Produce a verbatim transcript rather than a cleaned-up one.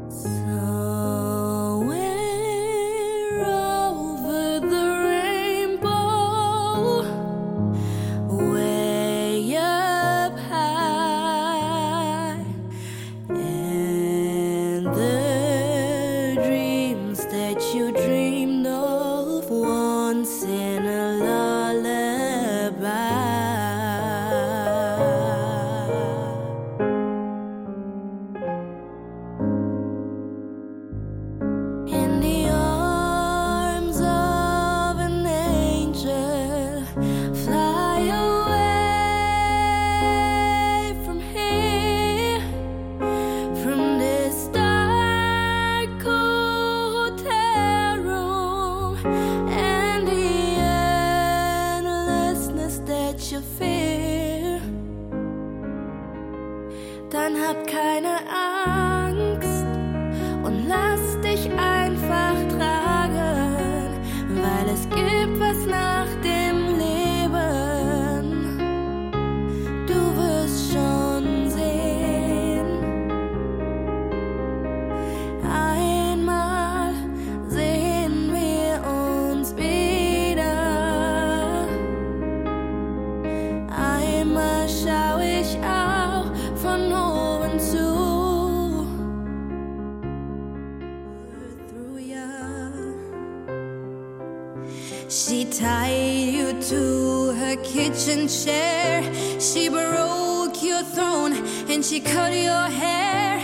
Dann hab keine Angst und lass dich einfach tragen, weil es gibt was nach dem Leben. Du wirst schon sehen. Einmal sehen wir uns wieder. Einmal schau ich auch von oben zu. She tied you to her kitchen chair. She broke your throne and she cut your hair.